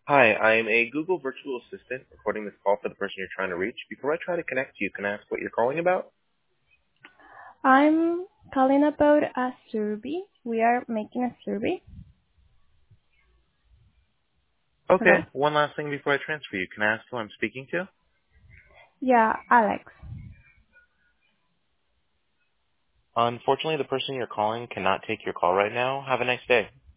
Hi, I'm a Google virtual assistant recording this call for the person you're trying to reach. Before I try to connect you, can I ask what you're calling about? I'm calling about a survey. We are making a survey. Hello? Okay, one last thing before I transfer you. Can I ask who I'm speaking to? Yeah, Alex. Unfortunately, the person you're calling cannot take your call right now. Have a nice day.